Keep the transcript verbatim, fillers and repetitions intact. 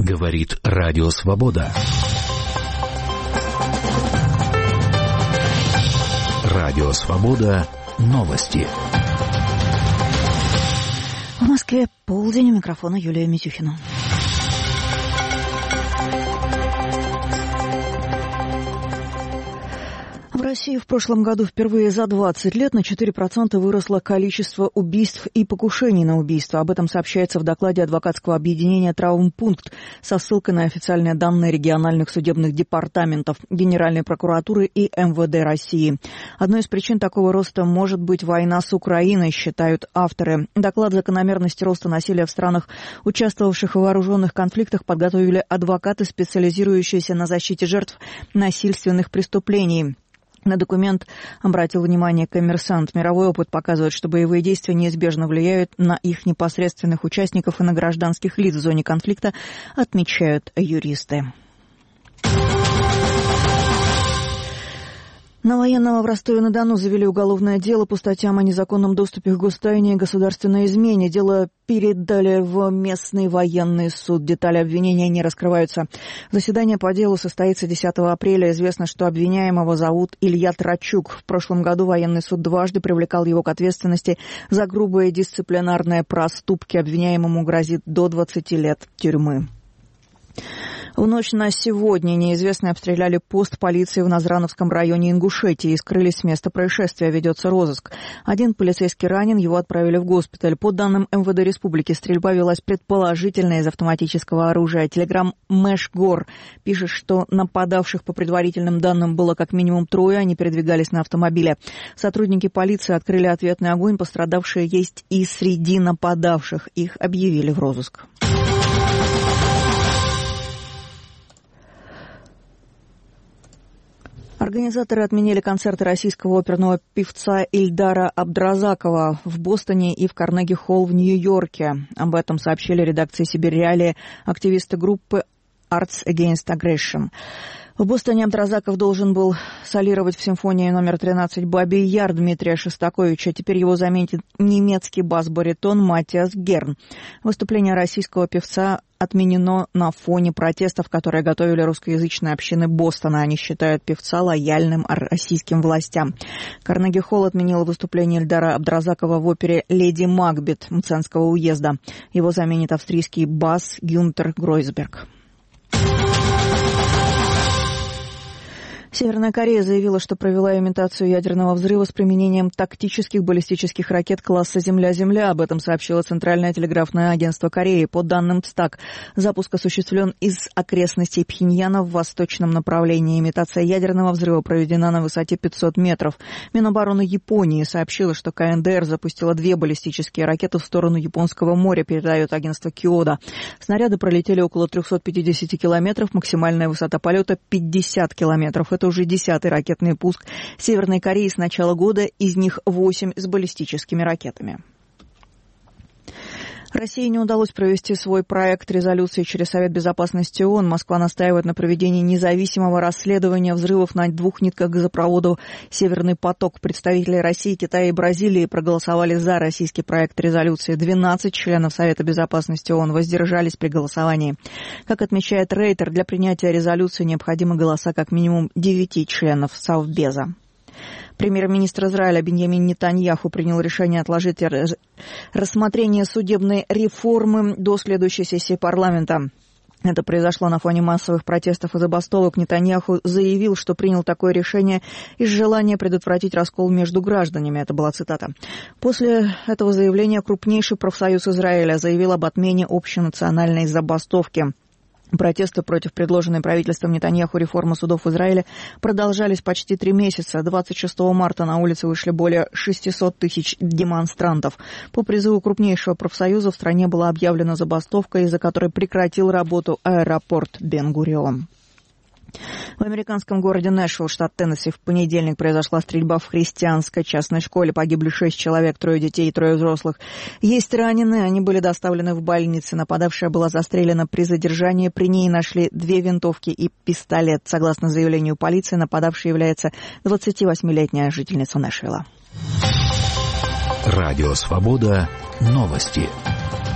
Говорит Радио Свобода. Радио Свобода. Новости. В Москве полдень. У микрофона Юлия Митюхина. В России в прошлом году впервые за двадцать лет на четыре процента выросло количество убийств и покушений на убийство. Об этом сообщается в докладе адвокатского объединения «Травмпункт» со ссылкой на официальные данные региональных судебных департаментов, Генеральной прокуратуры и эм вэ дэ России. Одной из причин такого роста может быть война с Украиной, считают авторы. Доклад закономерности роста насилия в странах, участвовавших в вооруженных конфликтах, подготовили адвокаты, специализирующиеся на защите жертв насильственных преступлений. На документ обратил внимание «Коммерсант». Мировой опыт показывает, что боевые действия неизбежно влияют на их непосредственных участников и на гражданских лиц в зоне конфликта, отмечают юристы. На военного в Ростове-на-Дону завели уголовное дело по статьям о незаконном доступе к гостайне и государственной измене. Дело передали в местный военный суд. Детали обвинения не раскрываются. Заседание по делу состоится десятого апреля. Известно, что обвиняемого зовут Илья Трачук. В прошлом году военный суд дважды привлекал его к ответственности за грубые дисциплинарные проступки. Обвиняемому грозит до двадцати лет тюрьмы. В ночь на сегодня неизвестные обстреляли пост полиции в Назрановском районе Ингушетии и скрылись с места происшествия. Ведется розыск. Один полицейский ранен, его отправили в госпиталь. По данным эм вэ дэ Республики, стрельба велась предположительно из автоматического оружия. Телеграм Мэшгор пишет, что нападавших по предварительным данным было как минимум трое, они передвигались на автомобиле. Сотрудники полиции открыли ответный огонь, пострадавшие есть и среди нападавших. Их объявили в розыск. Организаторы отменили концерты российского оперного певца Ильдара Абдразакова в Бостоне и в Карнеги-холл в Нью-Йорке. Об этом сообщили редакции «Сибирь Реалии» активисты группы Arts Against Aggression. В Бостоне Абдразаков должен был солировать в симфонии номер тринадцать «Бабий Яр» Дмитрия Шостаковича. Теперь его заменит немецкий бас-баритон Матиас Герн. Выступление российского певца отменено на фоне протестов, которые готовили русскоязычные общины Бостона. Они считают певца лояльным российским властям. Карнеги-холл отменил выступление Ильдара Абдразакова в опере «Леди Макбет» Мценского уезда. Его заменит австрийский бас Гюнтер Гройсберг. Северная Корея заявила, что провела имитацию ядерного взрыва с применением тактических баллистических ракет класса «Земля-Земля». Об этом сообщило Центральное телеграфное агентство Кореи. По данным ЦТАК, запуск осуществлен из окрестностей Пхеньяна в восточном направлении. Имитация ядерного взрыва проведена на высоте пятьсот метров. Минобороны Японии сообщила, что ка эн дэ эр запустила две баллистические ракеты в сторону Японского моря, передает агентство Киода. Снаряды пролетели около триста пятьдесят километров, максимальная высота полета пятьдесят километров. Это уже десятый ракетный пуск Северной Кореи с начала года, из них восемь с баллистическими ракетами. России не удалось провести свой проект резолюции через Совет Безопасности ООН. Москва настаивает на проведении независимого расследования взрывов на двух нитках газопровода «Северный поток». Представители России, Китая и Бразилии проголосовали за российский проект резолюции. двенадцать членов Совета Безопасности ООН воздержались при голосовании. Как отмечает Рейтер, для принятия резолюции необходимы голоса как минимум девяти членов Совбеза. Премьер-министр Израиля Биньямин Нетаньяху принял решение отложить рассмотрение судебной реформы до следующей сессии парламента. Это произошло на фоне массовых протестов и забастовок. Нетаньяху заявил, что принял такое решение из желания предотвратить раскол между гражданами. Это была цитата. После этого заявления крупнейший профсоюз Израиля заявил об отмене общенациональной забастовки. Протесты против предложенной правительством Нетаньяху реформы судов в Израиле продолжались почти три месяца. двадцать шестого марта на улицы вышли более шестисот тысяч демонстрантов. По призыву крупнейшего профсоюза в стране была объявлена забастовка, из-за которой прекратил работу аэропорт Бен-Гурион. В американском городе Нэшвилл, штат Теннесси, в понедельник произошла стрельба в христианской частной школе. Погибли шесть человек, трое детей и трое взрослых. Есть раненые, они были доставлены в больницы. Нападавшая была застрелена при задержании. При ней нашли две винтовки и пистолет. Согласно заявлению полиции, нападавшей является двадцативосьмилетняя жительница Нэшвилла. Радио «Свобода». Новости.